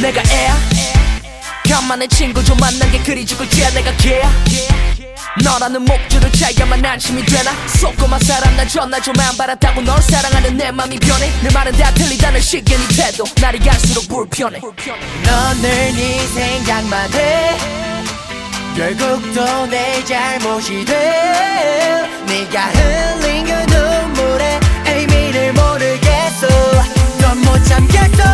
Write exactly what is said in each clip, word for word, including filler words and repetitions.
내가 애야 간만에 친구 좀 만난 게 그리 죽을지야 내가 걔야 너라는 목줄을 차야만 안심이 되나 속고만 사람 난 전날 좀 안 받았다고 널 사랑하는 내 맘이 변해 내 말은 다 틀리다는 식의 네 태도 날이 갈수록 불편해 넌 늘 네 생각만 해 결국 또 내 잘못이 돼 네가 흘린 그 눈물에 의미를 모르겠어 넌 못 참겠어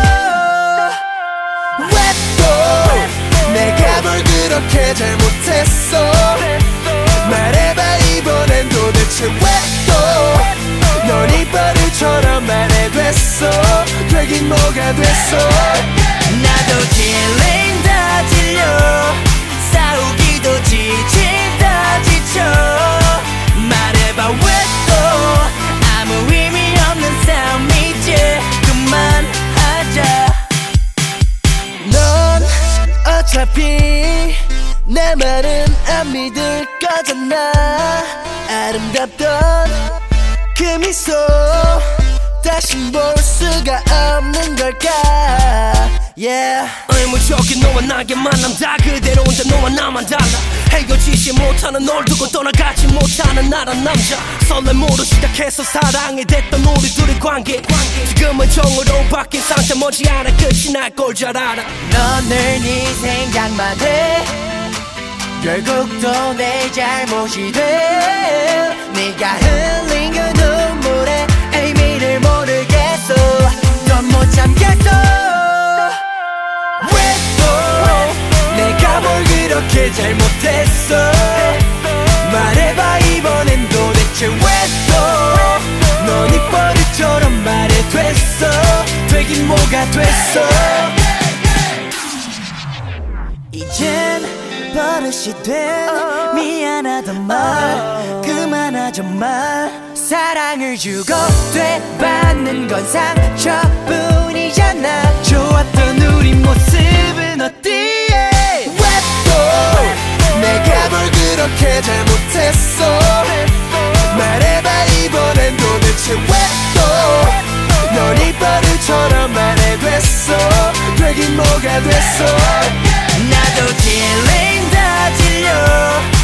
왜 또 내가 뭘 그렇게 잘못했어 말해봐 이번엔 도대체 왜 또 넌 이 버릇처럼 말해됐어 되긴 뭐가 됐어 나도 질린다 질려 싸우기도 지친다 지쳐 말해봐 왜 또 아무 의미 없는 싸움 이제 그만하자 넌 어차피 내 말은 안 믿을 거잖아 아름답던 그 미소 다신 볼 수가 없는 걸까 yeah. 의무적인 너와 나의 만남 다 그대로 혼자 너와 나만 달라 헤어지지 못하는 널 두고 떠나가지 못하는 나란 남자 설렘으로 시작해서 사랑이 됐던 우리 둘의 관계 지금은 정으로 바뀐 상태 머지않아 끝이 날 걸 잘 알아 넌 늘 네 생각만 해 결국 또 내 잘못이 돼 네가 흘린 그 눈물에 의미를 모르겠어 넌 못 참겠어 왜 또 내가 뭘 그렇게 잘못했어 말해봐 이번엔 도대체 왜 또 넌 이 버릇처럼 말해됐어 되긴 뭐가 됐어 이젠 버릇이 된 미안하단 말 그만하자 말 사랑을 주고 되받는 건 상처뿐이잖아 좋았던 우리 모습은 어디에 왜 또 내가 뭘 그렇게 잘못했어 말해봐 이번엔 도대체 왜 또 넌 이 버릇처럼 말해됐어 되긴 뭐가 됐어 나도 질린다 질려